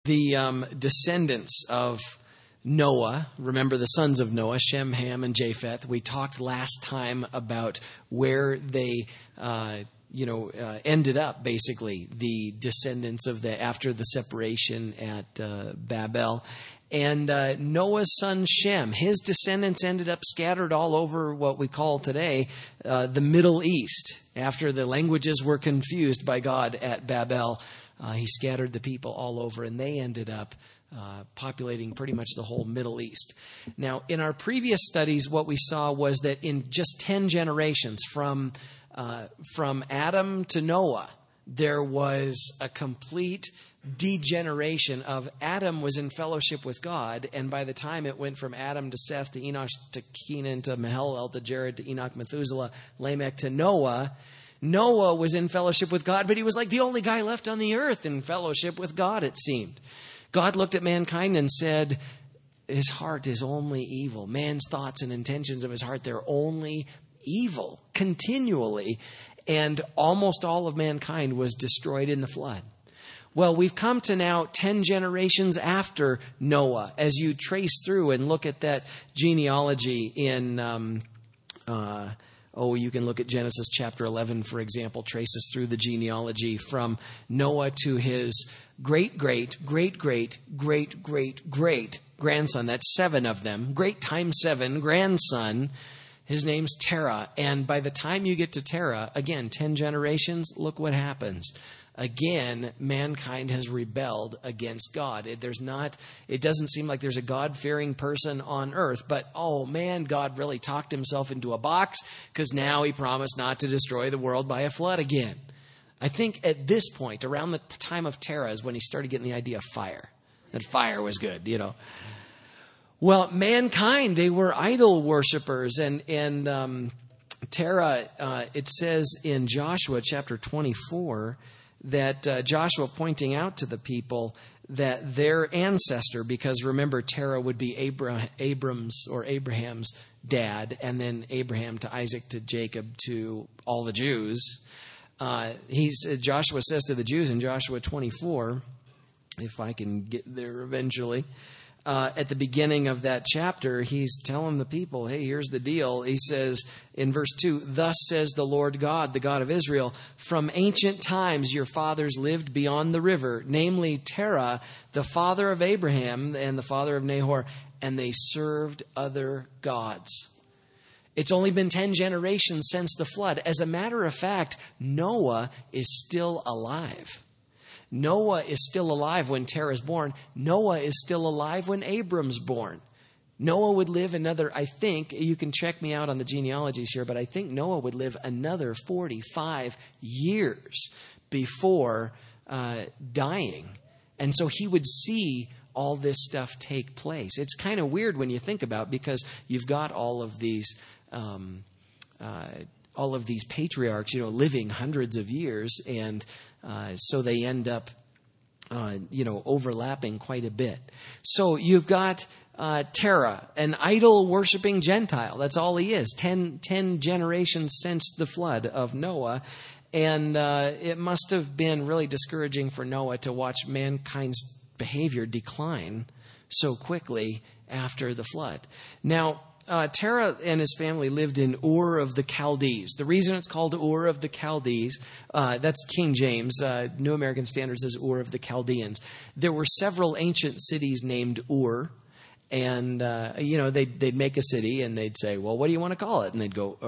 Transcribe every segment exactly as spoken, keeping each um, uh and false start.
the um, descendants of Noah, remember the sons of Noah, Shem, Ham, and Japheth. We talked last time about where they, uh, you know, uh, ended up, basically, the descendants of the, after the separation at uh, Babel. And uh, Noah's son Shem, his descendants ended up scattered all over what we call today uh, the Middle East. After the languages were confused by God at Babel, uh, he scattered the people all over, and they ended up Uh, populating pretty much the whole Middle East. Now, in our previous studies, what we saw was that in just ten generations, from uh, from Adam to Noah, there was a complete degeneration of Adam was in fellowship with God, and by the time it went from Adam to Seth to Enosh to Kenan to Mahalalel to Jared to Enoch, Methuselah, Lamech to Noah, Noah was in fellowship with God, but he was like the only guy left on the earth in fellowship with God, it seemed. God looked at mankind and said, his heart is only evil. Man's thoughts and intentions of his heart, they're only evil continually. And almost all of mankind was destroyed in the flood. Well, we've come to now ten generations after Noah. As you trace through and look at that genealogy in, um, uh, oh, you can look at Genesis chapter eleven, for example, traces through the genealogy from Noah to his great, great, great, great, great, great, great grandson. That's seven of them. Great times seven, grandson. His name's Terah. And by the time you get to Terah, again, ten generations, look what happens. Again, mankind has rebelled against God. It, there's not, it doesn't seem like there's a God-fearing person on earth. But, oh man, God really talked himself into a box because now he promised not to destroy the world by a flood again. I think at this point, around the time of Terah, is when he started getting the idea of fire. That fire was good, you know. Well, mankind, they were idol worshipers. And, and um, Terah, uh, it says in Joshua chapter twenty-four, that uh, Joshua pointing out to the people that their ancestor, because remember, Terah would be Abra- Abram's or Abraham's dad, and then Abraham to Isaac to Jacob to all the Jews. Uh, he's uh, Joshua says to the Jews in Joshua twenty-four, if I can get there eventually, uh, at the beginning of that chapter, he's telling the people, hey, here's the deal. He says in verse two, thus says the Lord God, the God of Israel, from ancient times your fathers lived beyond the river, namely Terah, the father of Abraham and the father of Nahor, and they served other gods. It's only been ten generations since the flood. As a matter of fact, Noah is still alive. Noah is still alive when Terah is born. Noah is still alive when Abram's born. Noah would live another, I think, you can check me out on the genealogies here, but I think Noah would live another forty-five years before uh, dying. And so he would see all this stuff take place. It's kind of weird when you think about it, because you've got all of these um, uh, all of these patriarchs, you know, living hundreds of years, and uh, so they end up, uh, you know, overlapping quite a bit. So you've got uh, Terah, an idol-worshiping Gentile. That's all he is. Ten, ten generations since the flood of Noah. And uh, it must have been really discouraging for Noah to watch mankind's behavior decline so quickly after the flood. Now, uh, Terah and his family lived in Ur of the Chaldees. The reason it's called Ur of the Chaldees, uh, that's King James. Uh, New American Standard says Ur of the Chaldeans. There were several ancient cities named Ur. And, uh, you know, they'd, they'd make a city and they'd say, well, what do you want to call it? And they'd go,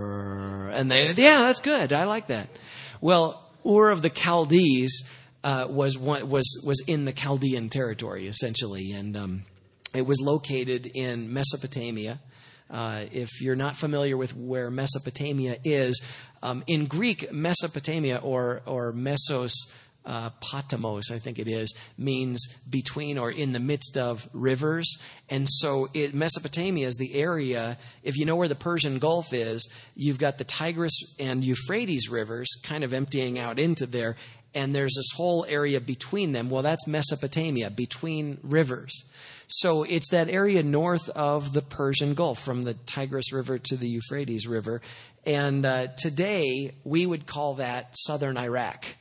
Ur. And they, yeah, that's good. I like that. Well, Ur of the Chaldees uh, was one, was was in the Chaldean territory, essentially. And um, it was located in Mesopotamia. Uh, if you're not familiar with where Mesopotamia is, um, in Greek, Mesopotamia or, or Mesos, Uh, Patamos, I think it is, means between or in the midst of rivers. And so it, Mesopotamia is the area, if you know where the Persian Gulf is, you've got the Tigris and Euphrates rivers kind of emptying out into there. And there's this whole area between them. Well, that's Mesopotamia, between rivers. So it's that area north of the Persian Gulf, from the Tigris River to the Euphrates River. And uh, today we would call that southern Iraq.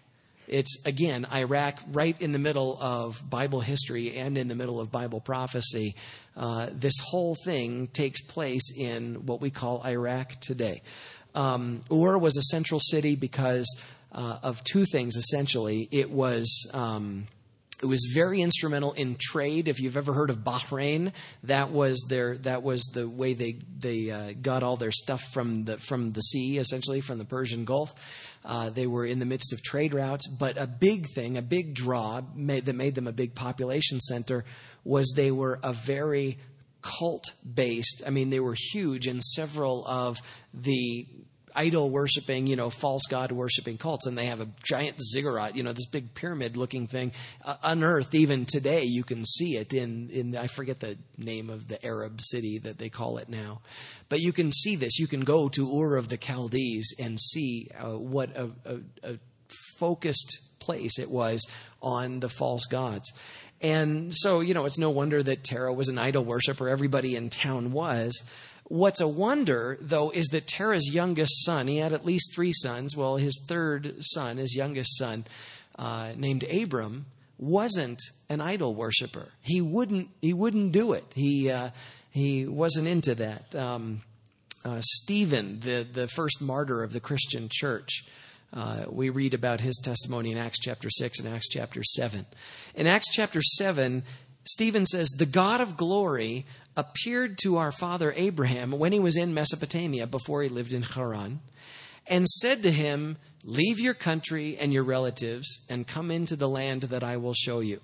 It's, again, Iraq, right in the middle of Bible history and in the middle of Bible prophecy. Uh, this whole thing takes place in what we call Iraq today. Um, Ur was a central city because uh, of two things, essentially. It was... Um, It was very instrumental in trade. If you've ever heard of Bahrain, that was their that was the way they they uh, got all their stuff from the from the sea, essentially from the Persian Gulf. Uh, they were in the midst of trade routes, but a big thing, a big draw made, that made them a big population center was they were a very cult-based. I mean, they were huge in several of the idol worshiping, you know, false god worshiping cults, and they have a giant ziggurat, you know, this big pyramid looking thing, uh, unearthed even today. You can see it in, in, I forget the name of the Arab city that they call it now, but you can see this. You can go to Ur of the Chaldees and see uh, what a, a, a focused place it was on the false gods. And so, you know, it's no wonder that Terah was an idol worshiper. Everybody in town was. What's a wonder, though, is that Terah's youngest son, he had at least three sons. Well, his third son, his youngest son, uh, named Abram, wasn't an idol worshiper. He wouldn't. He wouldn't do it. He uh, he wasn't into that. Um, uh, Stephen, the the first martyr of the Christian church, uh, we read about his testimony in Acts chapter six and Acts chapter seven. In Acts chapter seven, Stephen says, "The God of glory appeared to our father Abraham when he was in Mesopotamia before he lived in Haran, and said to him, 'Leave your country and your relatives and come into the land that I will show you.'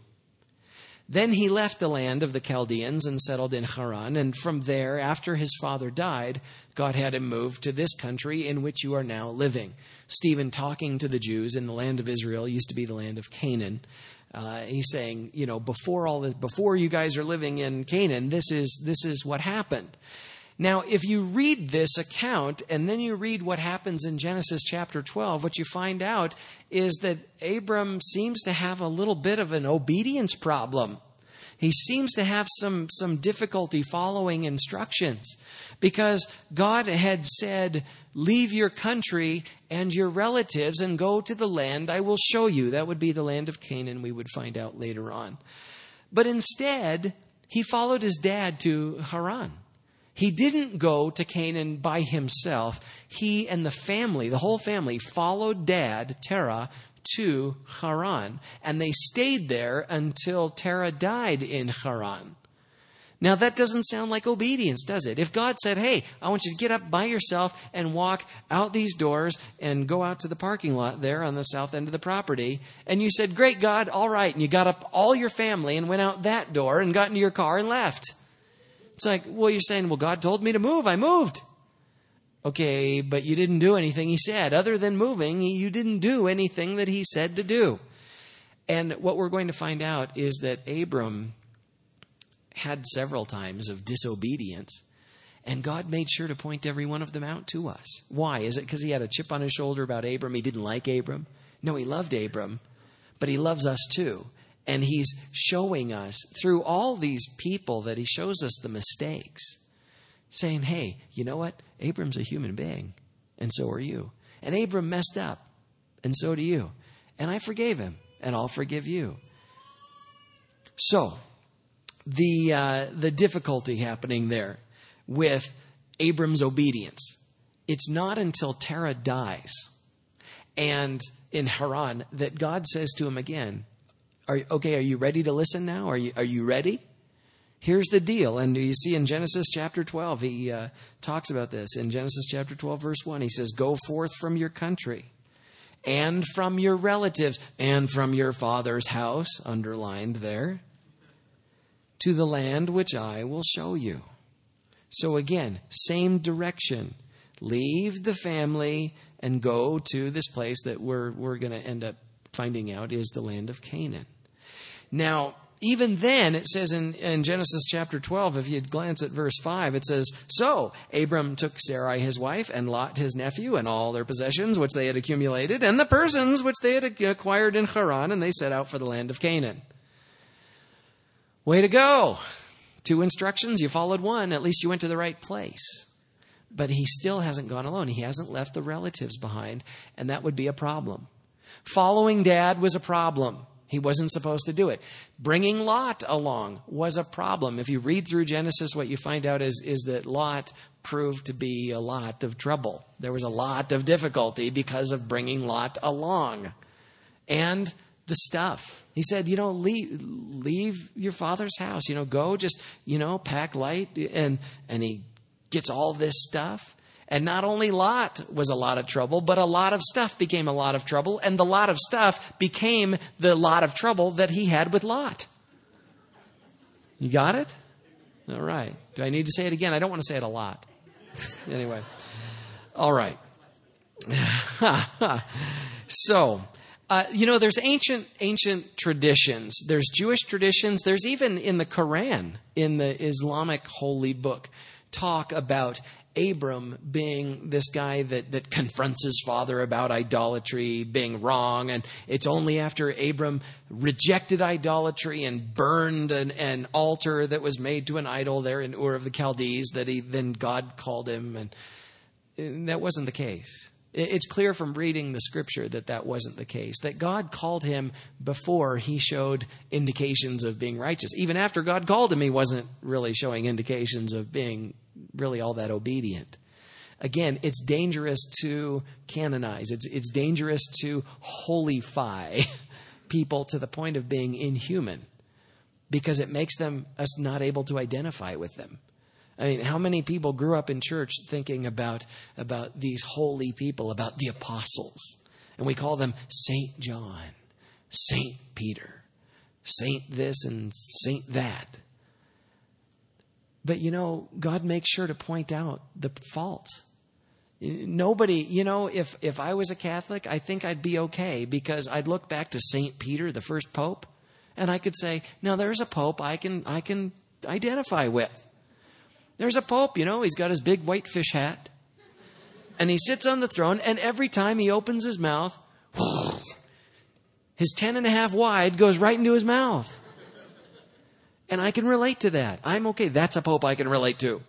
Then he left the land of the Chaldeans and settled in Haran, and from there, after his father died, God had him move to this country in which you are now living." Stephen, talking to the Jews in the land of Israel, used to be the land of Canaan. Uh, he's saying, you know, before all this, before you guys are living in Canaan, this is this is what happened. Now, if you read this account and then you read what happens in Genesis chapter twelve, what you find out is that Abram seems to have a little bit of an obedience problem. He seems to have some some difficulty following instructions, because God had said, "Leave your country and your relatives and go to the land I will show you." That would be the land of Canaan, we would find out later on. But instead, he followed his dad to Haran. He didn't go to Canaan by himself. He and the family, the whole family, followed Dad, Terah, to Haran. And they stayed there until Terah died in Haran. Now, that doesn't sound like obedience, does it? If God said, "Hey, I want you to get up by yourself and walk out these doors and go out to the parking lot there on the south end of the property," and you said, "Great, God, all right," and you got up all your family and went out that door and got into your car and left. It's like, well, you're saying, "Well, God told me to move. I moved." Okay, but you didn't do anything he said. Other than moving, you didn't do anything that he said to do. And what we're going to find out is that Abram had several times of disobedience, and God made sure to point every one of them out to us. Why? Is it because he had a chip on his shoulder about Abram? He didn't like Abram? No, he loved Abram, but he loves us too. And he's showing us through all these people that he shows us the mistakes, saying, "Hey, you know what? Abram's a human being, and so are you. And Abram messed up, and so do you. And I forgave him, and I'll forgive you." So, the uh, the difficulty happening there with Abram's obedience, it's not until Terah dies and in Haran that God says to him again, "Are okay, are you ready to listen now? Are you are you ready? Here's the deal." And you see in Genesis chapter twelve, he uh, talks about this. In Genesis chapter twelve, verse one, he says, "Go forth from your country and from your relatives and from your father's house," underlined there, "to the land which I will show you." So again, same direction. Leave the family and go to this place that we're we're going to end up finding out is the land of Canaan. Now, even then, it says in, in Genesis chapter twelve, if you'd glance at verse five, it says, "So Abram took Sarai his wife and Lot his nephew and all their possessions which they had accumulated and the persons which they had acquired in Haran, and they set out for the land of Canaan." Way to go. Two instructions, you followed one, at least you went to the right place. But he still hasn't gone alone. He hasn't left the relatives behind, and that would be a problem. Following Dad was a problem. He wasn't supposed to do it. Bringing Lot along was a problem. If you read through Genesis, what you find out is, is that Lot proved to be a lot of trouble. There was a lot of difficulty because of bringing Lot along. And the stuff. He said, you know, leave, leave your father's house. You know, go just, you know, pack light. And, and he gets all this stuff. And not only Lot was a lot of trouble, but a lot of stuff became a lot of trouble. And the lot of stuff became the lot of trouble that he had with Lot. You got it? All right. Do I need to say it again? I don't want to say it a lot. Anyway. All right. So, uh, you know, there's ancient, ancient traditions. There's Jewish traditions. There's even in the Quran, in the Islamic holy book, talk about Abram being this guy that, that confronts his father about idolatry being wrong. And it's only after Abram rejected idolatry and burned an, an altar that was made to an idol there in Ur of the Chaldees that he then God called him. And, and that wasn't the case. It's clear from reading the scripture that that wasn't the case, that God called him before he showed indications of being righteous. Even after God called him, he wasn't really showing indications of being really all that obedient. Again, it's dangerous to canonize. It's, it's dangerous to holify people to the point of being inhuman because it makes them us not able to identify with them. I mean, how many people grew up in church thinking about, about these holy people, about the apostles? And we call them Saint John, Saint Peter, Saint this and Saint that. But, you know, God makes sure to point out the faults. Nobody, you know, if, if I was a Catholic, I think I'd be okay because I'd look back to Saint Peter, the first pope, and I could say, now there's a pope I can I can identify with. There's a pope, you know, he's got his big white fish hat, and he sits on the throne, and every time he opens his mouth, his ten and a half wide goes right into his mouth. And I can relate to that. I'm okay. That's a pope I can relate to.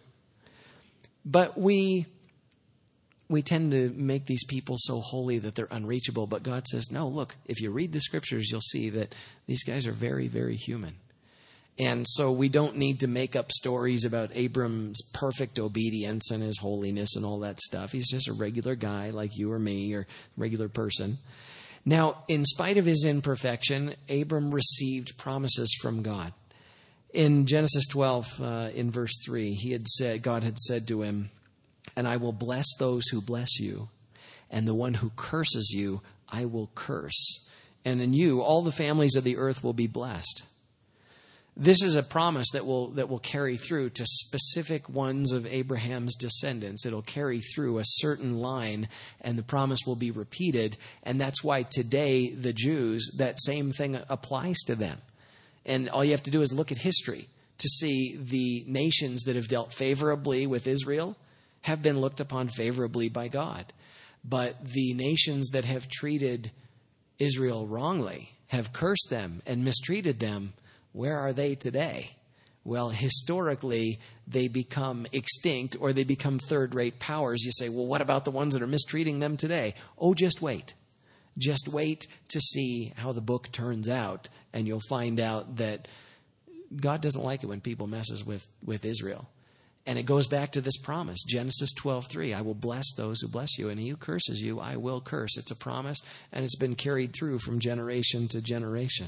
But we we tend to make these people so holy that they're unreachable. But God says, no, look, if you read the scriptures, you'll see that these guys are very, very human. And so we don't need to make up stories about Abram's perfect obedience and his holiness and all that stuff. He's just a regular guy like you or me or regular person. Now, in spite of his imperfection, Abram received promises from God. In Genesis twelve, uh, in verse three, he had said, God had said to him, and I will bless those who bless you, and the one who curses you, I will curse. And in you, all the families of the earth will be blessed. This is a promise that will that will carry through to specific ones of Abraham's descendants. It'll carry through a certain line, and the promise will be repeated. And that's why today, the Jews, that same thing applies to them. And all you have to do is look at history to see the nations that have dealt favorably with Israel have been looked upon favorably by God. But the nations that have treated Israel wrongly, have cursed them and mistreated them, where are they today? Well, historically, they become extinct or they become third-rate powers. You say, well, what about the ones that are mistreating them today? Oh, just wait. Just wait to see how the book turns out, and you'll find out that God doesn't like it when people messes with, with Israel. And it goes back to this promise, Genesis twelve three, I will bless those who bless you, and he who curses you, I will curse. It's a promise, and it's been carried through from generation to generation.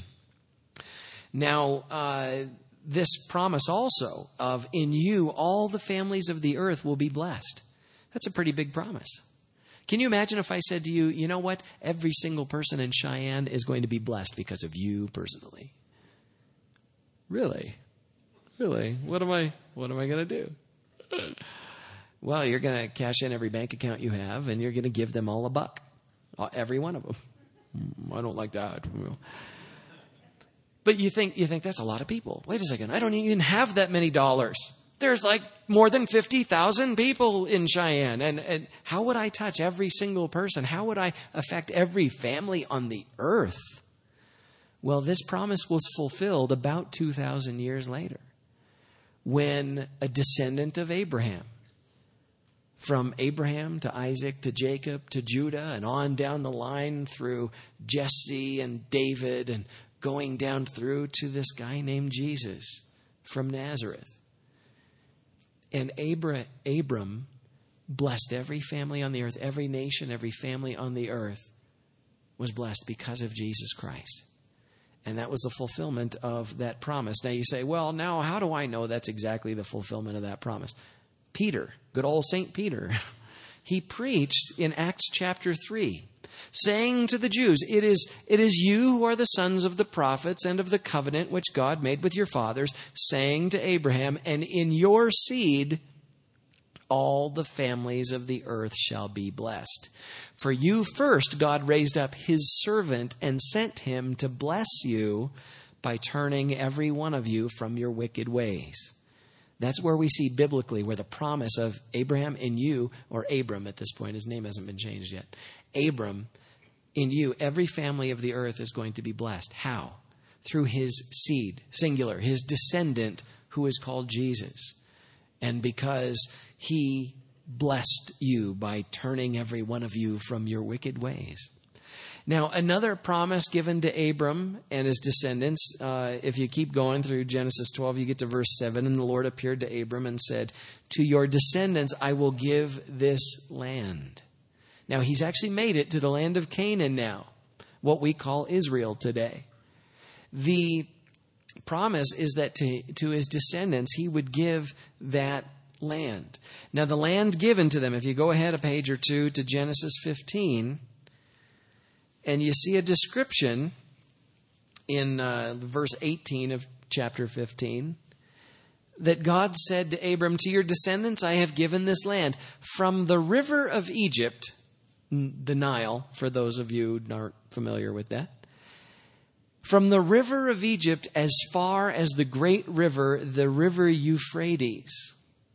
Now, uh, this promise also of in you, all the families of the earth will be blessed. That's a pretty big promise. Can you imagine if I said to you, you know what? Every single person in Cheyenne is going to be blessed because of you personally. Really? Really? What am I, what am I going to do? Well, you're going to cash in every bank account you have, and you're going to give them all a buck. Every one of them. I don't like that. But you think, you think that's a lot of people. Wait a second. I don't even have that many dollars. There's like more than fifty thousand people in Cheyenne. And, and how would I touch every single person? How would I affect every family on the earth? Well, this promise was fulfilled about two thousand years later when a descendant of Abraham from Abraham to Isaac to Jacob to Judah and on down the line through Jesse and David and going down through to this guy named Jesus from Nazareth. And Abra- Abram blessed every family on the earth, every nation, every family on the earth was blessed because of Jesus Christ. And that was the fulfillment of that promise. Now you say, well, now how do I know that's exactly the fulfillment of that promise? Peter, good old Saint Peter, he preached in Acts chapter three, saying to the Jews, it is, it is you who are the sons of the prophets and of the covenant which God made with your fathers, saying to Abraham, and in your seed all the families of the earth shall be blessed. For you first God raised up his servant and sent him to bless you by turning every one of you from your wicked ways. That's where we see biblically where the promise of Abraham in you, or Abram at this point, his name hasn't been changed yet. Abram, in you, every family of the earth is going to be blessed. How? Through his seed, singular, his descendant who is called Jesus. And because he blessed you by turning every one of you from your wicked ways. Now, another promise given to Abram and his descendants, uh, if you keep going through Genesis twelve, you get to verse seven, and the Lord appeared to Abram and said, to your descendants I will give this land. Now, he's actually made it to the land of Canaan now, what we call Israel today. The promise is that to, to his descendants, he would give that land. Now, the land given to them, if you go ahead a page or two to Genesis fifteen, and you see a description in uh, verse eighteen of chapter fifteen, that God said to Abram, to your descendants I have given this land, from the river of Egypt, the Nile, for those of you who aren't familiar with that, from the river of Egypt as far as the great river, the river Euphrates.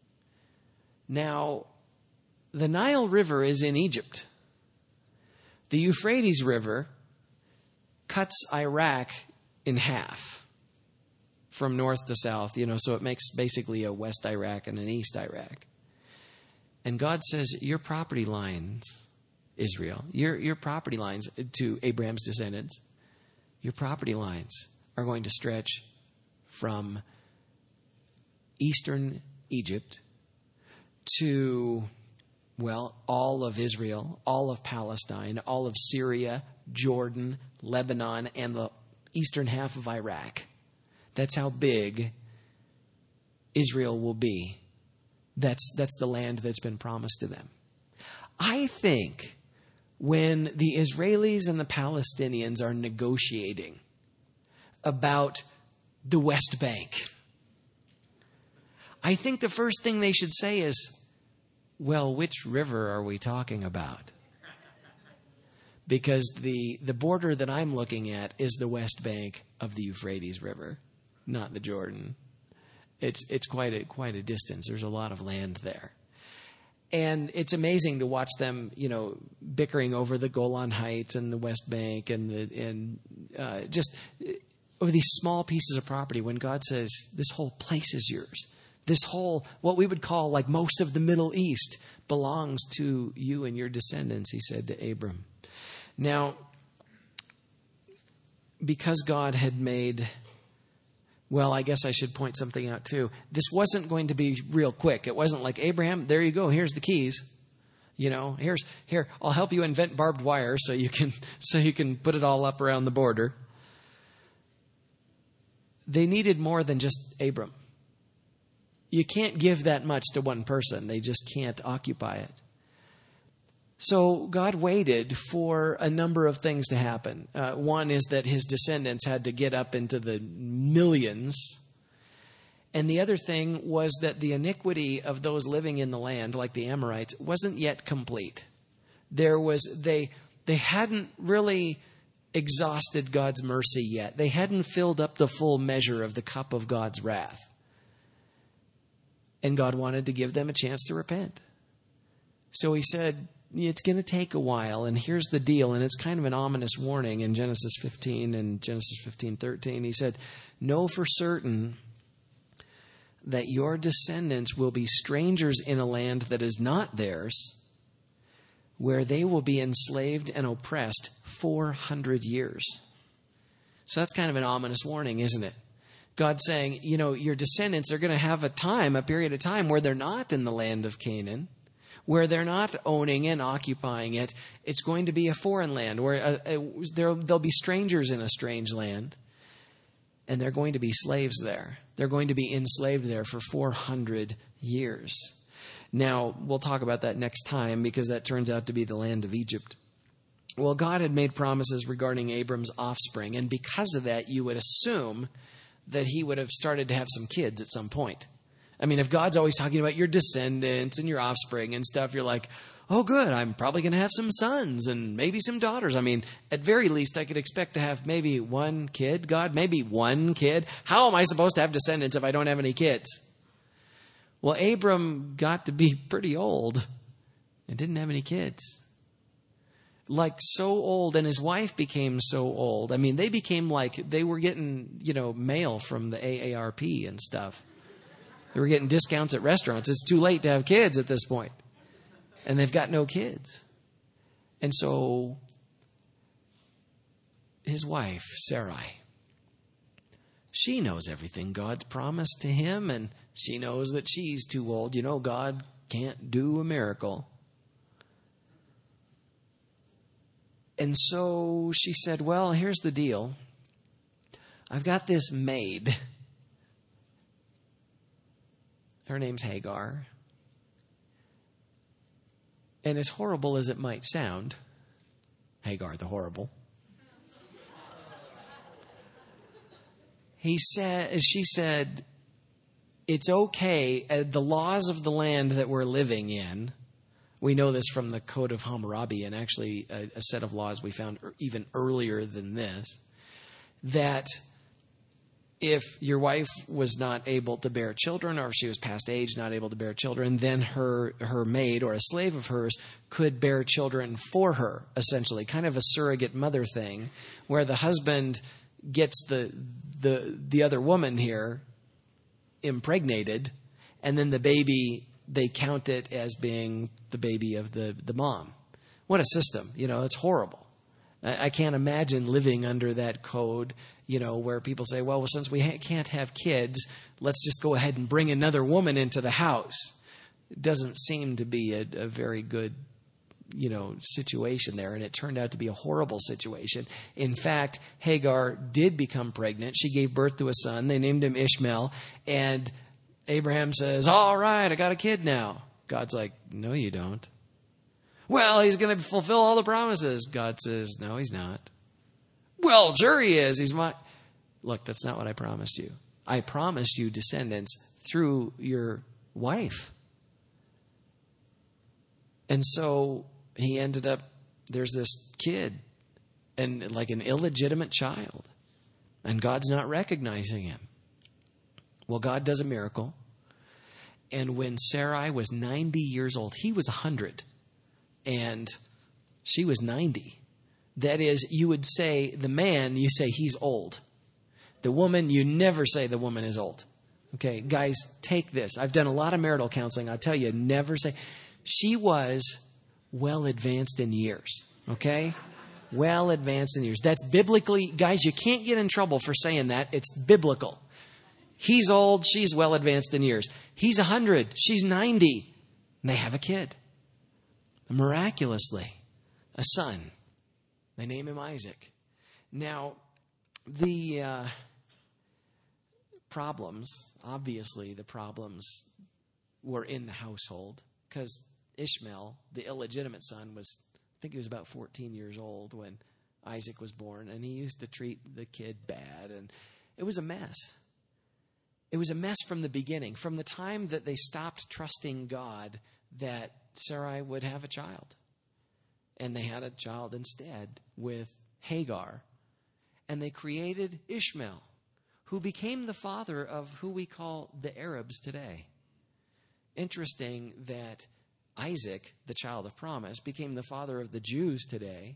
Now, the Nile River is in Egypt. The Euphrates River cuts Iraq in half from north to south, you know, so it makes basically a West Iraq and an East Iraq. And God says, your property lines, Israel, your, your property lines to Abraham's descendants, your property lines are going to stretch from eastern Egypt to, well, all of Israel, all of Palestine, all of Syria, Jordan, Lebanon, and the eastern half of Iraq. That's how big Israel will be. That's, that's the land that's been promised to them. I think when the Israelis and the Palestinians are negotiating about the West Bank, I think the first thing they should say is, well, which river are we talking about? Because the, the border that I'm looking at is the West Bank of the Euphrates River, not the Jordan. It's it's quite a quite a distance. There's a lot of land there. And it's amazing to watch them, you know, bickering over the Golan Heights and the West Bank and the and uh, just over these small pieces of property when God says, this whole place is yours. This whole, what we would call like most of the Middle East, belongs to you and your descendants, he said to Abram. Now, because God had made, well, I guess I should point something out too. This wasn't going to be real quick. It wasn't like, Abraham, there you go, here's the keys. You know, here's here, I'll help you invent barbed wire so you can so you can put it all up around the border. They needed more than just Abram. You can't give that much to one person. They just can't occupy it. So God waited for a number of things to happen. Uh, one is that his descendants had to get up into the millions. And the other thing was that the iniquity of those living in the land, like the Amorites, wasn't yet complete. There was, they, they hadn't really exhausted God's mercy yet. They hadn't filled up the full measure of the cup of God's wrath. And God wanted to give them a chance to repent. So he said, it's going to take a while, and here's the deal. And it's kind of an ominous warning in Genesis fifteen and Genesis fifteen thirteen. He said, know for certain that your descendants will be strangers in a land that is not theirs, where they will be enslaved and oppressed four hundred years. So that's kind of an ominous warning, isn't it? God's saying, you know, your descendants are going to have a time, a period of time where they're not in the land of Canaan, where they're not owning and occupying it. It's going to be a foreign land where uh, uh, they'll be strangers in a strange land. And they're going to be slaves there. They're going to be enslaved there for four hundred years. Now, we'll talk about that next time because that turns out to be the land of Egypt. Well, God had made promises regarding Abram's offspring, and because of that, you would assume that he would have started to have some kids at some point. I mean, if God's always talking about your descendants and your offspring and stuff, you're like, oh, good, I'm probably going to have some sons and maybe some daughters. I mean, at very least, I could expect to have maybe one kid, God, maybe one kid. How am I supposed to have descendants if I don't have any kids? Well, Abram got to be pretty old and didn't have any kids. Like so old, and his wife became so old. I mean, they became like, they were getting, you know, mail from the A A R P and stuff. They were getting discounts at restaurants. It's too late to have kids at this point. And they've got no kids. And so his wife, Sarai, she knows everything God's promised to him, and she knows that she's too old. You know, God can't do a miracle. And so she said, well, here's the deal. I've got this maid. Her name's Hagar. And as horrible as it might sound, Hagar the horrible, he said, she said, it's okay. Uh, the laws of the land that we're living in, we know this from the Code of Hammurabi, and actually a, a set of laws we found even earlier than this, that if your wife was not able to bear children, or if she was past age, not able to bear children, then her her maid or a slave of hers could bear children for her, essentially, kind of a surrogate mother thing, where the husband gets the the the other woman here impregnated, and then the baby, they count it as being the baby of the, the mom. What a system. You know, it's horrible. I, I can't imagine living under that code, you know, where people say, well, well since we ha- can't have kids, let's just go ahead and bring another woman into the house. It doesn't seem to be a, a very good, you know, situation there. And it turned out to be a horrible situation. In fact, Hagar did become pregnant. She gave birth to a son. They named him Ishmael. And Abraham says, all right, I got a kid now. God's like, no, you don't. Well, he's going to fulfill all the promises. God says, no, he's not. Well, sure he is. He's my... Look, that's not what I promised you. I promised you descendants through your wife. And so he ended up, there's this kid, and like an illegitimate child. And God's not recognizing him. Well, God does a miracle. And when Sarai was ninety years old, he was one hundred. And she was ninety. That is, you would say, the man, you say he's old. The woman, you never say the woman is old. Okay, guys, take this. I've done a lot of marital counseling. I'll tell you, never say. She was well advanced in years. Okay? Well advanced in years. That's biblically, guys, you can't get in trouble for saying that. It's biblical. He's old, she's well advanced in years. He's one hundred, she's ninety. And they have a kid. Miraculously, a son. They name him Isaac. Now, the uh, problems, obviously the problems were in the household, because Ishmael, the illegitimate son, was, I think he was about fourteen years old when Isaac was born, and he used to treat the kid bad, and it was a mess. It was a mess from the beginning, from the time that they stopped trusting God that Sarai would have a child. And they had a child instead with Hagar. And they created Ishmael, who became the father of who we call the Arabs today. Interesting that Isaac, the child of promise, became the father of the Jews today.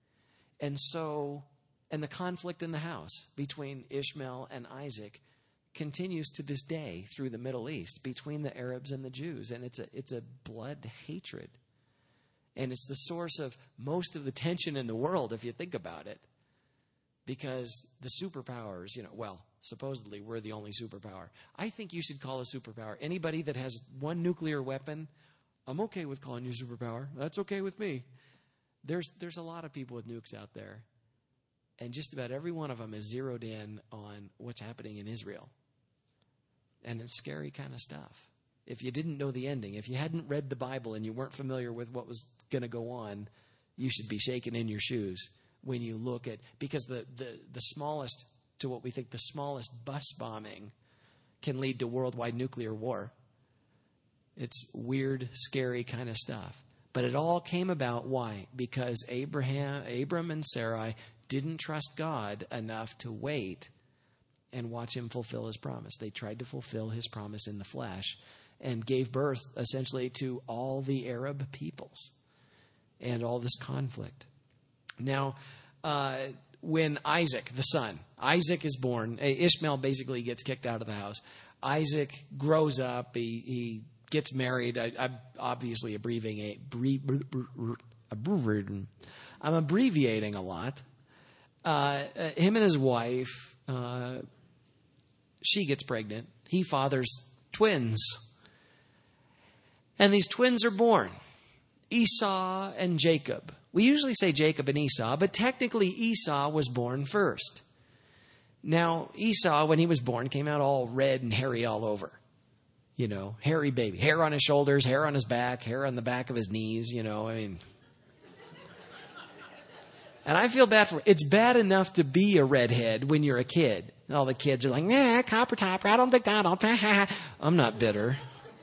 And so, and the conflict in the house between Ishmael and Isaac continues to this day through the Middle East between the Arabs and the Jews. And it's a, it's a blood hatred. And it's the source of most of the tension in the world, if you think about it. Because the superpowers, you know, well, supposedly we're the only superpower. I think you should call a superpower anybody that has one nuclear weapon. I'm okay with calling you superpower. That's okay with me. There's there's a lot of people with nukes out there. And just about every one of them is zeroed in on what's happening in Israel. And it's scary kind of stuff. If you didn't know the ending, if you hadn't read the Bible and you weren't familiar with what was going to go on, you should be shaking in your shoes when you look at, because the, the, the smallest, to what we think the smallest bus bombing can lead to worldwide nuclear war. It's weird, scary kind of stuff. But it all came about, why? Because Abraham, Abram and Sarai didn't trust God enough to wait and watch him fulfill his promise. They tried to fulfill his promise in the flesh and gave birth essentially to all the Arab peoples and all this conflict. Now, uh, when Isaac, the son, Isaac is born, Ishmael basically gets kicked out of the house. Isaac grows up, he, he gets married. I, I'm obviously abbreviating, I'm abbreviating a lot. Uh, him and his wife, uh, she gets pregnant. He fathers twins. And these twins are born, Esau and Jacob. We usually say Jacob and Esau, but technically Esau was born first. Now, Esau, when he was born, came out all red and hairy all over. You know, hairy baby. Hair on his shoulders, hair on his back, hair on the back of his knees, you know, I mean. And I feel bad for it. It's bad enough to be a redhead when you're a kid. All the kids are like, nah, copper top, Ronald McDonald. I'm not bitter.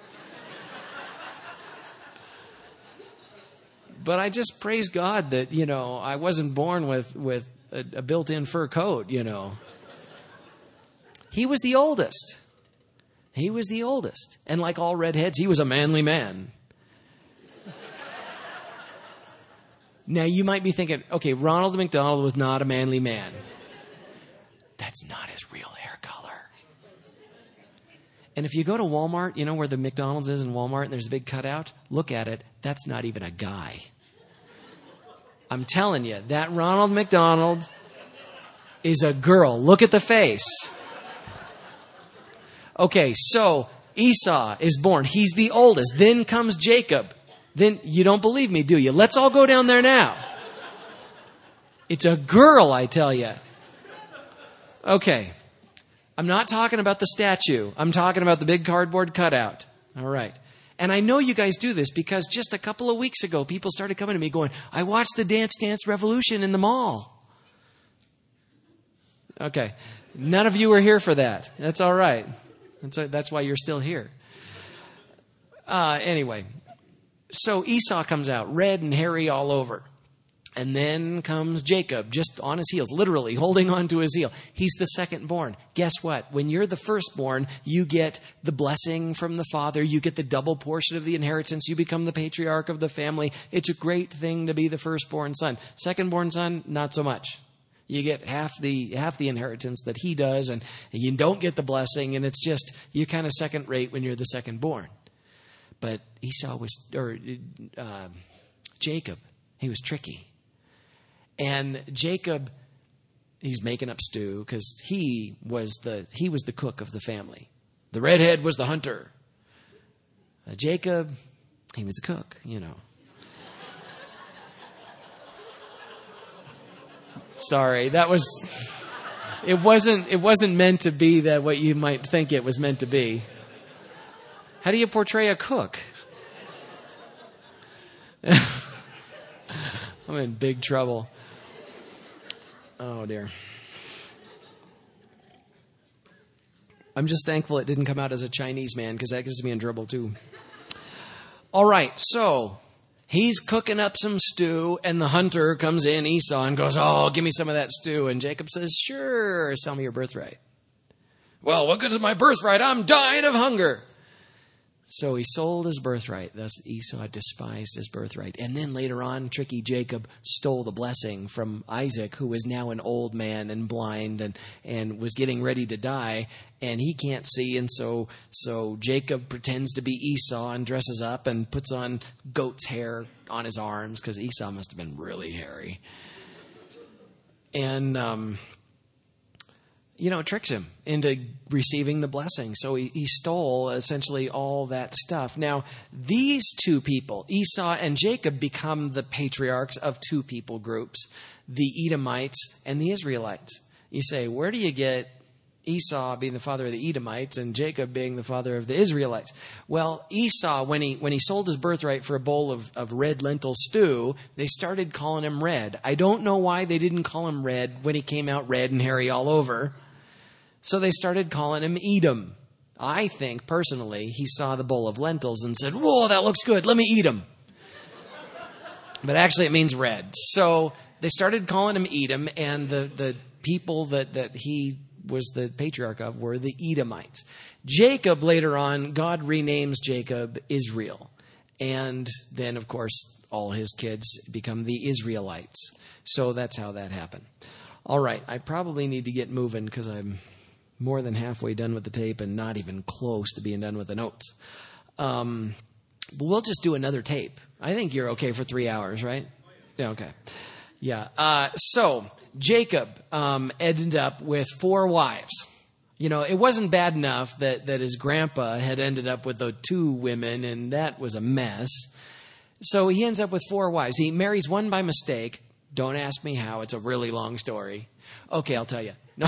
But I just praise God that, you know, I wasn't born with, with a, a built-in fur coat, you know. He was the oldest. He was the oldest. And like all redheads, he was a manly man. Now, you might be thinking, okay, Ronald McDonald was not a manly man. That's not his real hair color. And if you go to Walmart, you know where the McDonald's is in Walmart, and there's a big cutout? Look at it. That's not even a guy. I'm telling you, that Ronald McDonald is a girl. Look at the face. Okay, so Esau is born. He's the oldest. Then comes Jacob. Then you don't believe me, do you? Let's all go down there now. It's a girl, I tell you. Okay. I'm not talking about the statue. I'm talking about the big cardboard cutout. All right. And I know you guys do this because just a couple of weeks ago, people started coming to me going, I watched the Dance Dance Revolution in the mall. Okay. None of you were here for that. That's all right. That's, that's why you're still here. Uh, anyway. So Esau comes out, red and hairy all over. And then comes Jacob, just on his heels, literally holding on to his heel. He's the second born. Guess what? When you're the firstborn, you get the blessing from the father. You get the double portion of the inheritance. You become the patriarch of the family. It's a great thing to be the firstborn son. Secondborn son, not so much. You get half the half the inheritance that he does, and you don't get the blessing, and it's just, you're kind of second rate when you're the second born. But Esau was, or uh, Jacob, he was tricky. And Jacob, he's making up stew because he was the he was the cook of the family. The redhead was the hunter. Uh, Jacob, he was the cook, you know. Sorry, that was it wasn't it wasn't meant to be that what you might think it was meant to be. How do you portray a cook? I'm in big trouble. Oh, dear. I'm just thankful it didn't come out as a Chinese man because that gets me in trouble too. All right, so he's cooking up some stew and the hunter comes in, Esau, and goes, oh, give me some of that stew. And Jacob says, sure, sell me your birthright. Well, what good is my birthright? I'm dying of hunger. So he sold his birthright. Thus Esau despised his birthright. And then later on, tricky Jacob stole the blessing from Isaac, who is now an old man and blind and, and was getting ready to die. And he can't see. And so, so Jacob pretends to be Esau and dresses up and puts on goat's hair on his arms, because Esau must have been really hairy. And, um, you know, tricks him into receiving the blessing. So he, he stole essentially all that stuff. Now, these two people, Esau and Jacob, become the patriarchs of two people groups, the Edomites and the Israelites. You say, where do you get Esau being the father of the Edomites and Jacob being the father of the Israelites? Well, Esau, when he when he sold his birthright for a bowl of, of red lentil stew, they started calling him Red. I don't know why they didn't call him Red when he came out red and hairy all over. So they started calling him Edom. I think, personally, he saw the bowl of lentils and said, whoa, that looks good. Let me eat them. But actually it means red. So they started calling him Edom, and the, the people that, that he was the patriarch of were the Edomites. Jacob, later on, God renames Jacob Israel. And then, of course, all his kids become the Israelites. So that's how that happened. All right, I probably need to get moving because I'm more than halfway done with the tape and not even close to being done with the notes. Um, but we'll just do another tape. I think you're okay for three hours, right? Yeah, okay. Yeah. Uh, so Jacob um, ended up with four wives. You know, it wasn't bad enough that, that his grandpa had ended up with the two women, and that was a mess. So he ends up with four wives. He marries one by mistake. Don't ask me how. It's a really long story. Okay, I'll tell you. No.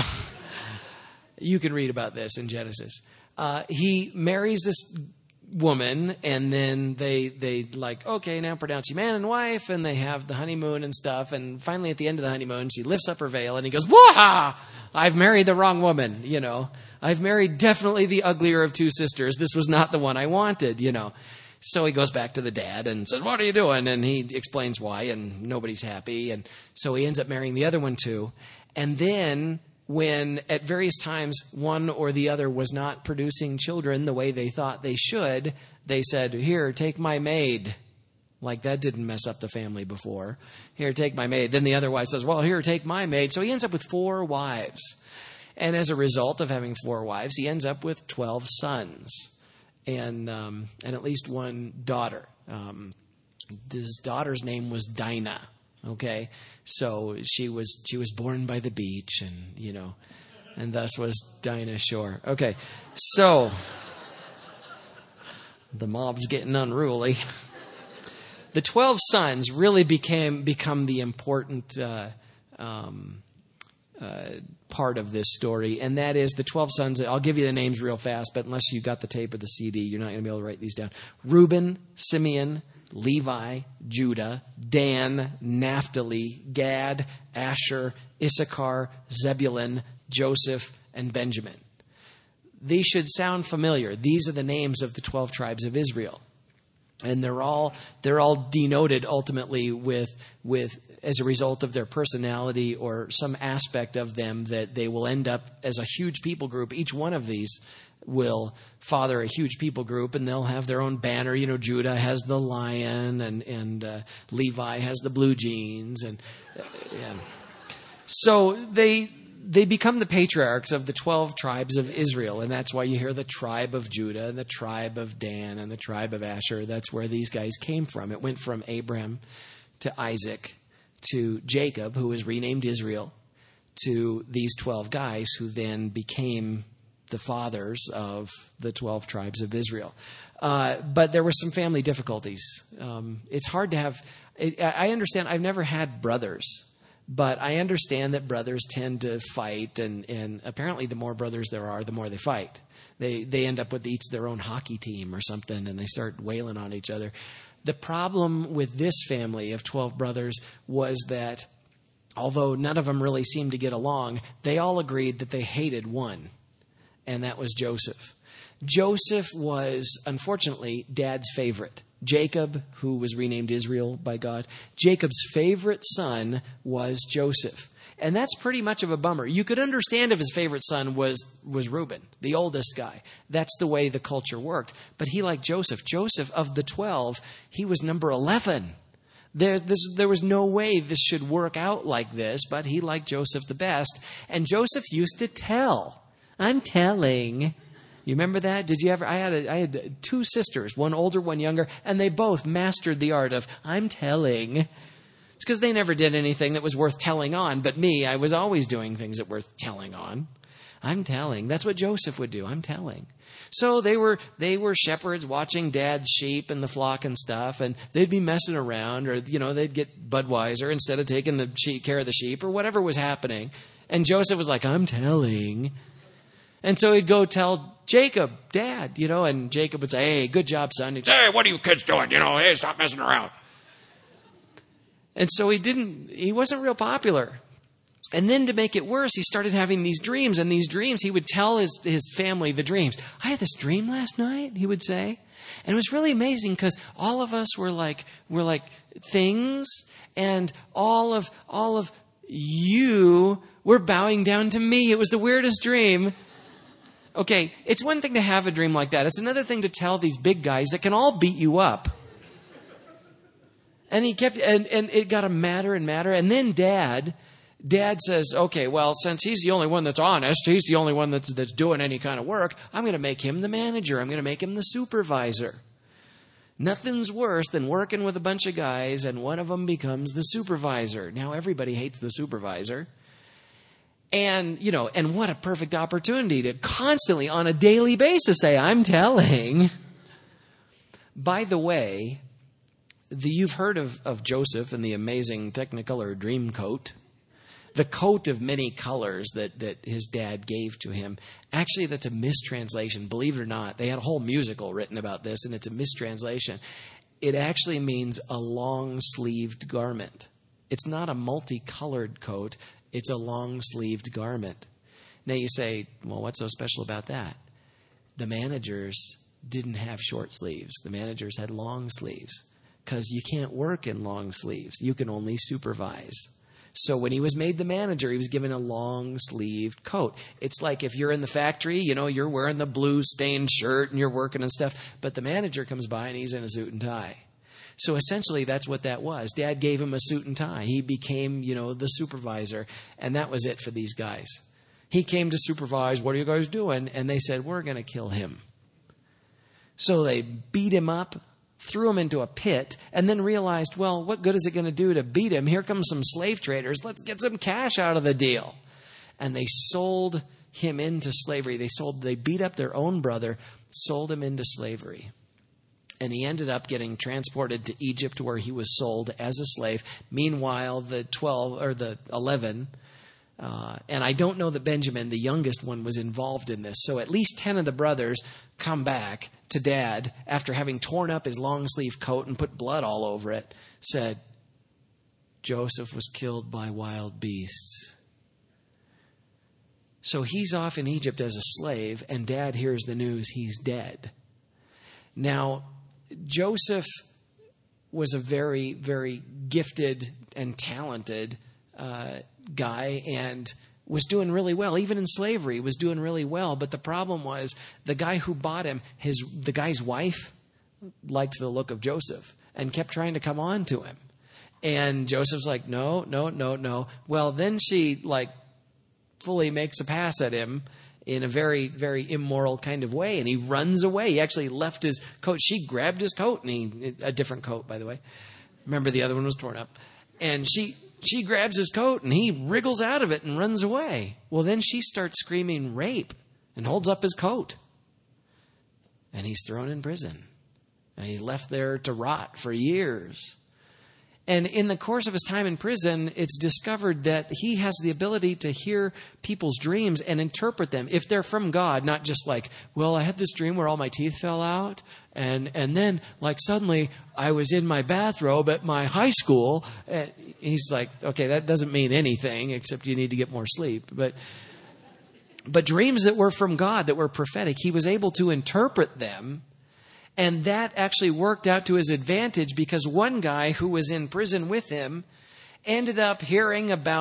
You can read about this in Genesis. Uh, he marries this woman, and then they they like, okay, now pronounce you man and wife, and they have the honeymoon and stuff. And finally, at the end of the honeymoon, she lifts up her veil, and he goes, "Wah! I've married the wrong woman. You know, I've married definitely the uglier of two sisters. This was not the one I wanted. You know." So he goes back to the dad and says, "What are you doing?" And he explains why, and nobody's happy. And so he ends up marrying the other one too. And then, when at various times one or the other was not producing children the way they thought they should, they said, "Here, take my maid." Like, that didn't mess up the family before. "Here, take my maid." Then the other wife says, "Well, here, take my maid." So he ends up with four wives. And as a result of having four wives, he ends up with twelve sons and um, and at least one daughter. Um, his daughter's name was Dinah. Okay, so she was she was born by the beach, and you know, and thus was Dinah Shore. Okay, so the mob's getting unruly. The twelve sons really became become the important uh, um, uh, part of this story, and that is the twelve sons. I'll give you the names real fast, but unless you got the tape or the C D, you're not going to be able to write these down. Reuben, Simeon, Levi, Judah, Dan, Naphtali, Gad, Asher, Issachar, Zebulun, Joseph, and Benjamin. These should sound familiar. These are the names of the twelve tribes of Israel. And they're all they're all denoted ultimately with with as a result of their personality or some aspect of them that they will end up as a huge people group. Each one of these will father a huge people group, and they'll have their own banner. You know, Judah has the lion, and and uh, Levi has the blue jeans, and uh, yeah. So they they become the patriarchs of the twelve tribes of Israel, and that's why you hear the tribe of Judah, and the tribe of Dan, and the tribe of Asher. That's where these guys came from. It went from Abraham to Isaac to Jacob, who was renamed Israel, to these twelve guys who then became the fathers of the twelve tribes of Israel. Uh, but there were some family difficulties. Um, it's hard to have... It, I understand. I've never had brothers, but I understand that brothers tend to fight, and, and apparently the more brothers there are, the more they fight. They they end up with each their own hockey team or something, and they start wailing on each other. The problem with this family of twelve brothers was that although none of them really seemed to get along, they all agreed that they hated one, and that was Joseph. Joseph was, unfortunately, Dad's favorite. Jacob, who was renamed Israel by God, Jacob's favorite son was Joseph. And that's pretty much of a bummer. You could understand if his favorite son was, was Reuben, the oldest guy. That's the way the culture worked. But he liked Joseph. Joseph, of the twelve, he was number eleven. There, this, there was no way this should work out like this, but he liked Joseph the best. And Joseph used to tell. I'm telling. You remember that? Did you ever? I had a, I had two sisters, one older, one younger, and they both mastered the art of I'm telling. It's because they never did anything that was worth telling on. But me, I was always doing things that were worth telling on. I'm telling. That's what Joseph would do. I'm telling. So they were they were shepherds watching Dad's sheep and the flock and stuff, and they'd be messing around, or you know they'd get Budweiser instead of taking the sheep, care of the sheep, or whatever was happening. And Joseph was like, "I'm telling," and so he'd go tell Jacob, "Dad," you know, and Jacob would say, "Hey, good job, son." He'd say, "Hey, what are you kids doing? You know, hey, stop messing around." And so he didn't. He wasn't real popular. And then to make it worse, he started having these dreams. And these dreams, he would tell his, his family the dreams. I had this dream last night, he would say. And it was really amazing because all of us were like were like things. And all of all of you were bowing down to me. It was the weirdest dream. Okay, it's one thing to have a dream like that. It's another thing to tell these big guys that can all beat you up. And he kept, and, and it got him madder and madder. And then Dad... Dad says, okay, well, since he's the only one that's honest, he's the only one that's, that's doing any kind of work, I'm going to make him the manager. I'm going to make him the supervisor. Nothing's worse than working with a bunch of guys and one of them becomes the supervisor. Now everybody hates the supervisor. And, you know, and what a perfect opportunity to constantly on a daily basis say, I'm telling. By the way, the, you've heard of, of Joseph and the amazing Technicolor dream coat. The coat of many colors that, that his dad gave to him. Actually, that's a mistranslation. Believe it or not, they had a whole musical written about this, and it's a mistranslation. It actually means a long-sleeved garment. It's not a multicolored coat. It's a long-sleeved garment. Now you say, well, what's so special about that? The managers didn't have short sleeves. The managers had long sleeves because you can't work in long sleeves. You can only supervise. So when he was made the manager, he was given a long-sleeved coat. It's like if you're in the factory, you know, you're wearing the blue stained shirt and you're working and stuff, but the manager comes by and he's in a suit and tie. So essentially that's what that was. Dad gave him a suit and tie. He became, you know, the supervisor, and that was it for these guys. He came to supervise, what are you guys doing? And they said, we're going to kill him. So they beat him up, threw him into a pit, and then realized, well, what good is it going to do to beat him? Here come some slave traders. Let's get some cash out of the deal. And they sold him into slavery. They sold, they beat up their own brother, sold him into slavery. And he ended up getting transported to Egypt where he was sold as a slave. Meanwhile, the twelve or the eleven, uh, and I don't know that Benjamin, the youngest one, was involved in this. So at least ten of the brothers come back to Dad after having torn up his long sleeve coat and put blood all over it, said, Joseph was killed by wild beasts. So he's off in Egypt as a slave, and Dad hears the news he's dead. Now, Joseph was a very, very gifted and talented uh, guy and was doing really well. Even in slavery, was doing really well. But the problem was the guy who bought him, his the guy's wife liked the look of Joseph and kept trying to come on to him. And Joseph's like, no, no, no, no. Well, then she like fully makes a pass at him in a very, very immoral kind of way. And he runs away. He actually left his coat. She grabbed his coat, and he, a different coat, by the way. Remember, the other one was torn up. And she, she grabs his coat, and he wriggles out of it and runs away. Well, then she starts screaming rape and holds up his coat. And he's thrown in prison. And he's left there to rot for years. And in the course of his time in prison, it's discovered that he has the ability to hear people's dreams and interpret them if they're from God, not just like, well, I had this dream where all my teeth fell out. And, and then, like, suddenly I was in my bathrobe at my high school. And he's like, okay, that doesn't mean anything except you need to get more sleep. But, but dreams that were from God, that were prophetic, he was able to interpret them. And that actually worked out to his advantage because one guy who was in prison with him ended up hearing about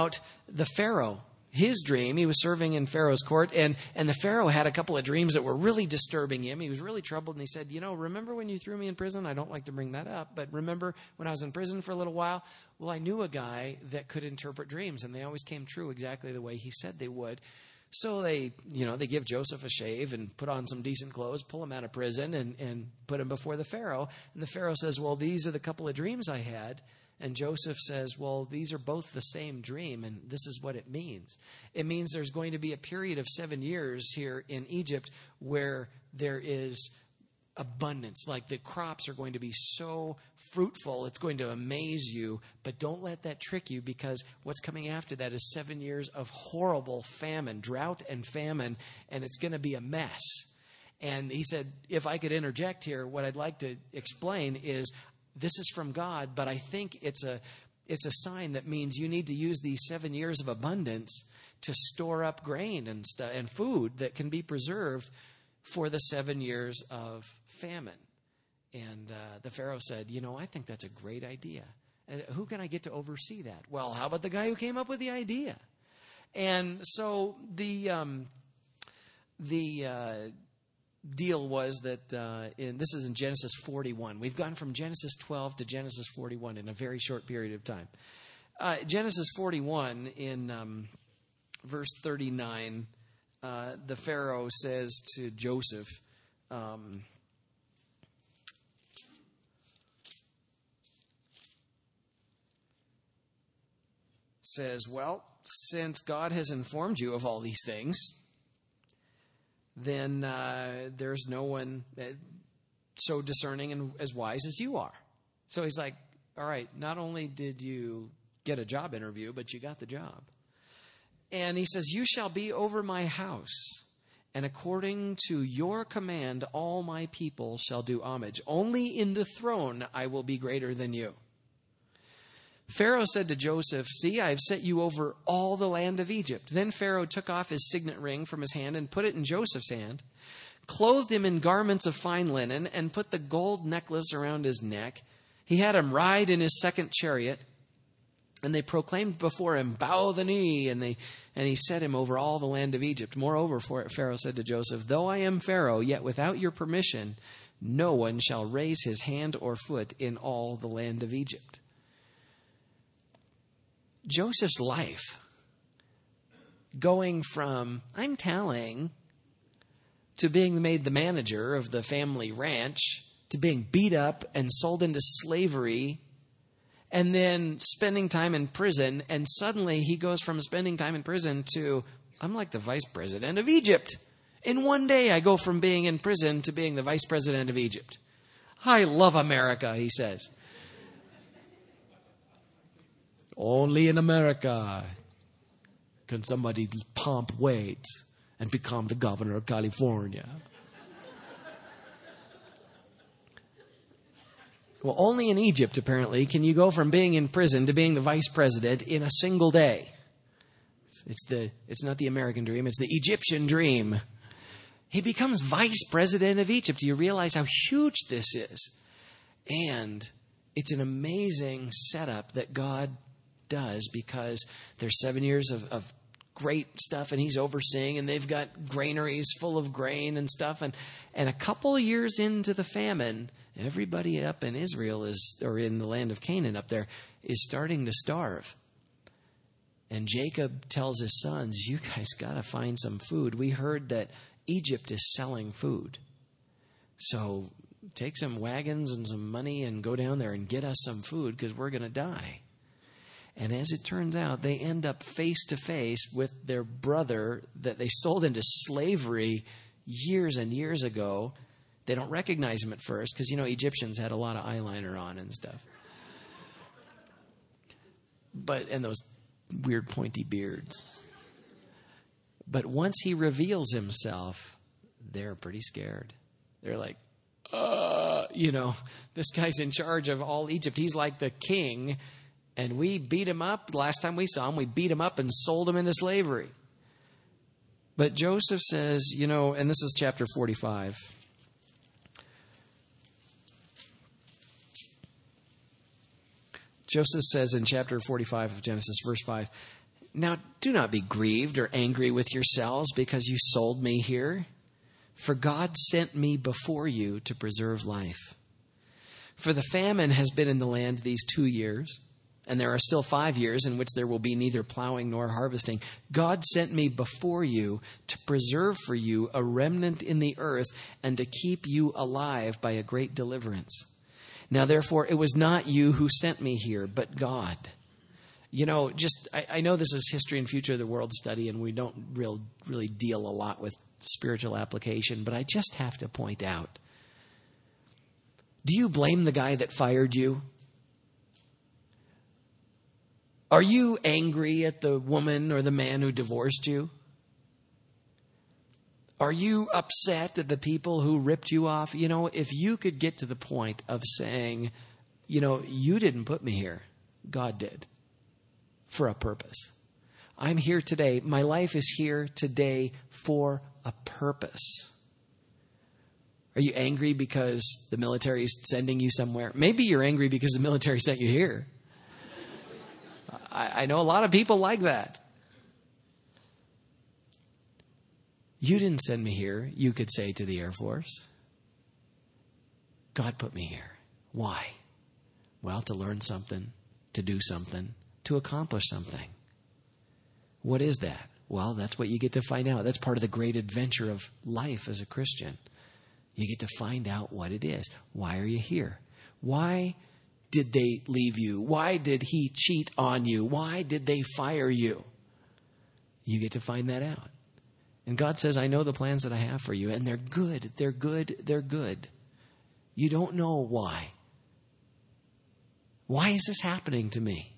the Pharaoh, his dream, he was serving in Pharaoh's court, and, and the Pharaoh had a couple of dreams that were really disturbing him. He was really troubled, and he said, you know, remember when you threw me in prison? I don't like to bring that up, but remember when I was in prison for a little while? Well, I knew a guy that could interpret dreams, and they always came true exactly the way he said they would. So they, you know, they give Joseph a shave and put on some decent clothes, pull him out of prison, and, and put him before the Pharaoh. And the Pharaoh says, well, these are the couple of dreams I had. And Joseph says, well, these are both the same dream, and this is what it means. It means there's going to be a period of seven years here in Egypt where there is abundance. Like the crops are going to be so fruitful, it's going to amaze you. But don't let that trick you, because what's coming after that is seven years of horrible famine, drought and famine, and it's going to be a mess. And he said, if I could interject here, what I'd like to explain is, this is from God, but I think it's a it's a sign that means you need to use these seven years of abundance to store up grain and st- and food that can be preserved for the seven years of famine. And uh, the Pharaoh said, you know, I think that's a great idea. And who can I get to oversee that? Well, how about the guy who came up with the idea? And so the um, the uh, deal was that, uh, in, this is in Genesis forty-one. We've gone from Genesis twelve to Genesis forty-one in a very short period of time. Uh, Genesis forty-one, in um, verse thirty-nine, uh, the Pharaoh says to Joseph, um, says, well, since God has informed you of all these things, then uh, there's no one so discerning and as wise as you are. So he's like, all right, not only did you get a job interview, but you got the job. And he says, you shall be over my house, and according to your command, all my people shall do homage. Only in the throne I will be greater than you. Pharaoh said to Joseph, see, I have set you over all the land of Egypt. Then Pharaoh took off his signet ring from his hand and put it in Joseph's hand, clothed him in garments of fine linen, and put the gold necklace around his neck. He had him ride in his second chariot, and they proclaimed before him, bow the knee, and they and he set him over all the land of Egypt. Moreover, Pharaoh said to Joseph, though I am Pharaoh, yet without your permission, no one shall raise his hand or foot in all the land of Egypt. Joseph's life, going from, I'm telling, to being made the manager of the family ranch, to being beat up and sold into slavery, and then spending time in prison, and suddenly he goes from spending time in prison to, I'm like the vice president of Egypt. In one day, I go from being in prison to being the vice president of Egypt. I love America, he says. Only in America can somebody pump weight and become the governor of California. Well, only in Egypt, apparently, can you go from being in prison to being the vice president in a single day. It's the it's not the American dream, it's the Egyptian dream. He becomes vice president of Egypt. Do you realize how huge this is? And it's an amazing setup that God does, because there's seven years of, of great stuff, and he's overseeing, and they've got granaries full of grain and stuff, and and a couple of years into the famine, everybody up in Israel is, or in the land of Canaan up there, is starting to starve. And Jacob tells his sons, you guys got to find some food. We heard that Egypt is selling food, so take some wagons and some money and go down there and get us some food, because we're going to die. And as it turns out, they end up face to face with their brother that they sold into slavery years and years ago. They don't recognize him at first, because, you know, Egyptians had a lot of eyeliner on and stuff. But, and those weird pointy beards. But once he reveals himself, they're pretty scared. They're like, uh, you know, this guy's in charge of all Egypt. He's like the king. And we beat him up. Last time we saw him, we beat him up and sold him into slavery. But Joseph says, you know, and this is chapter forty-five. Joseph says in chapter forty-five of Genesis, verse five, Now, do not be grieved or angry with yourselves because you sold me here. For God sent me before you to preserve life. For the famine has been in the land these two years, and there are still five years in which there will be neither plowing nor harvesting. God sent me before you to preserve for you a remnant in the earth and to keep you alive by a great deliverance. Now, therefore, it was not you who sent me here, but God. You know, just, I, I know this is history and future of the world study, and we don't real, really deal a lot with spiritual application, but I just have to point out, do you blame the guy that fired you? Are you angry at the woman or the man who divorced you? Are you upset at the people who ripped you off? You know, if you could get to the point of saying, you know, you didn't put me here, God did, for a purpose. I'm here today. My life is here today for a purpose. Are you angry because the military is sending you somewhere? Maybe you're angry because the military sent you here. I, I know a lot of people like that. You didn't send me here, you could say to the Air Force. God put me here. Why? Well, to learn something, to do something, to accomplish something. What is that? Well, that's what you get to find out. That's part of the great adventure of life as a Christian. You get to find out what it is. Why are you here? Why did they leave you? Why did he cheat on you? Why did they fire you? You get to find that out. And God says, I know the plans that I have for you, and they're good. They're good. They're good. You don't know why. Why is this happening to me?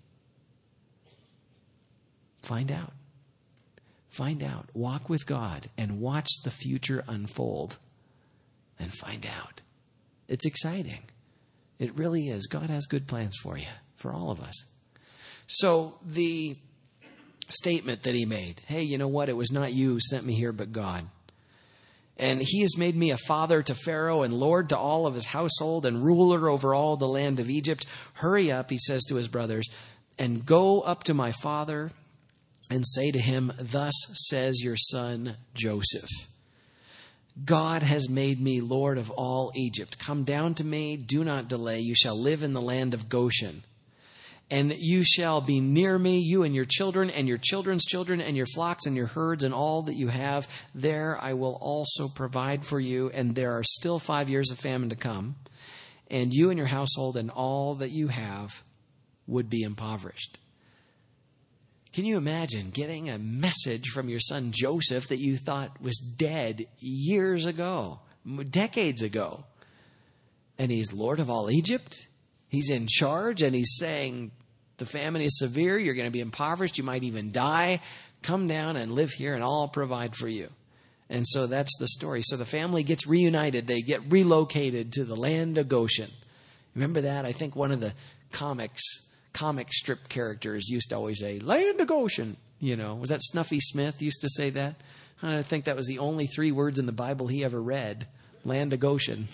Find out. Find out. Walk with God and watch the future unfold and find out. It's exciting. It really is. God has good plans for you, for all of us. So the statement that he made, hey, you know what? It was not you who sent me here, but God. And he has made me a father to Pharaoh and lord to all of his household and ruler over all the land of Egypt. Hurry up, he says to his brothers, and go up to my father and say to him, thus says your son Joseph. God has made me Lord of all Egypt. Come down to me, do not delay. You shall live in the land of Goshen. And you shall be near me, you and your children and your children's children and your flocks and your herds and all that you have. There I will also provide for you. And there are still five years of famine to come. And you and your household and all that you have would be impoverished. Can you imagine getting a message from your son Joseph that you thought was dead years ago, decades ago? And he's Lord of all Egypt. He's in charge, and he's saying the famine is severe. You're going to be impoverished. You might even die. Come down and live here, and I'll provide for you. And so that's the story. So the family gets reunited. They get relocated to the land of Goshen. Remember that? I think one of the comics... comic strip characters used to always say, land of Goshen. You know, was that Snuffy Smith used to say that? I think that was the only three words in the Bible he ever read. Land of Goshen.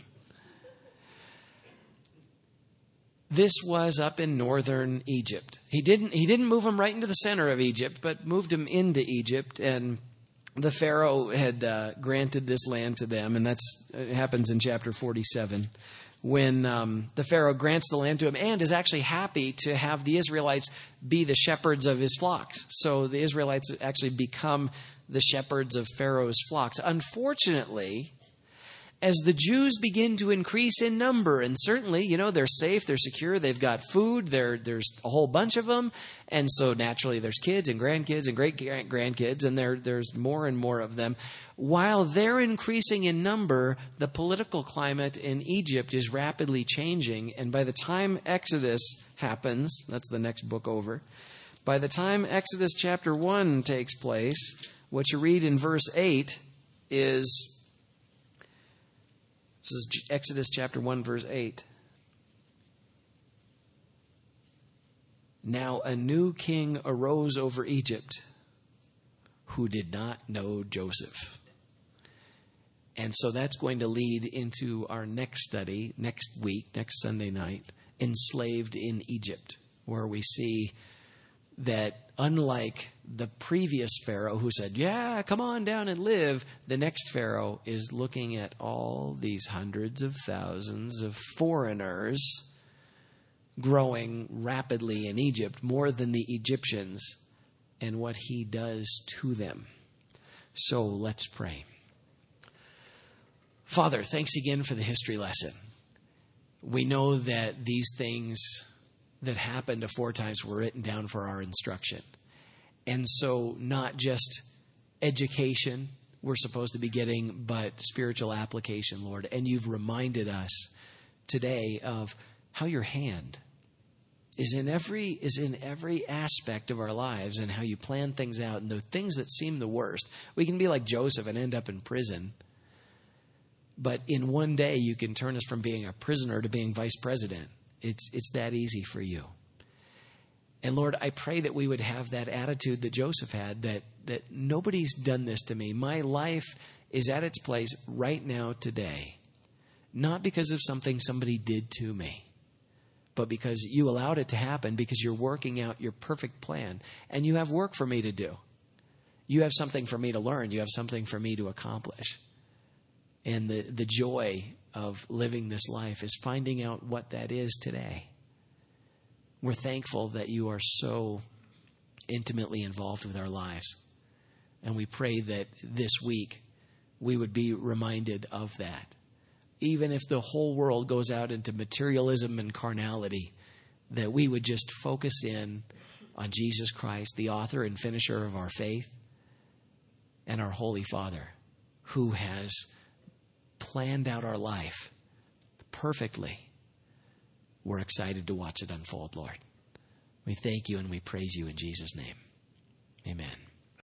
This was up in northern Egypt. He didn't, he didn't move him right into the center of Egypt, but moved him into Egypt. And the Pharaoh had uh, granted this land to them. And that's, it happens in chapter forty-seven. When um, the Pharaoh grants the land to him and is actually happy to have the Israelites be the shepherds of his flocks. So the Israelites actually become the shepherds of Pharaoh's flocks. Unfortunately, as the Jews begin to increase in number, and certainly, you know, they're safe, they're secure, they've got food, there, there's a whole bunch of them. And so naturally there's kids and grandkids and great-grandkids, and there, there's more and more of them. While they're increasing in number, the political climate in Egypt is rapidly changing. And by the time Exodus happens, that's the next book over, by the time Exodus chapter one takes place, what you read in verse eight is... This is Exodus chapter one, verse eight. Now a new king arose over Egypt who did not know Joseph. And so that's going to lead into our next study next week, next Sunday night, Enslaved in Egypt, where we see that unlike the previous Pharaoh who said, yeah, come on down and live, the next Pharaoh is looking at all these hundreds of thousands of foreigners growing rapidly in Egypt, more than the Egyptians, and what he does to them. So let's pray. Father, thanks again for the history lesson. We know that these things that happened aforetimes were written down for our instruction. And so not just education we're supposed to be getting, but spiritual application, Lord. And you've reminded us today of how your hand is in every is in every aspect of our lives, and how you plan things out, and the things that seem the worst. We can be like Joseph and end up in prison. But in one day, you can turn us from being a prisoner to being vice president. It's it's that easy for you. And Lord, I pray that we would have that attitude that Joseph had, that, that nobody's done this to me. My life is at its place right now today, not because of something somebody did to me, but because you allowed it to happen, because you're working out your perfect plan. And you have work for me to do. You have something for me to learn. You have something for me to accomplish. And the, the joy of living this life is finding out what that is today. We're thankful that you are so intimately involved with our lives. And we pray that this week we would be reminded of that. Even if the whole world goes out into materialism and carnality, that we would just focus in on Jesus Christ, the author and finisher of our faith, and our Holy Father, who has planned out our life perfectly. We're excited to watch it unfold, Lord. We thank you and we praise you in Jesus' name. Amen.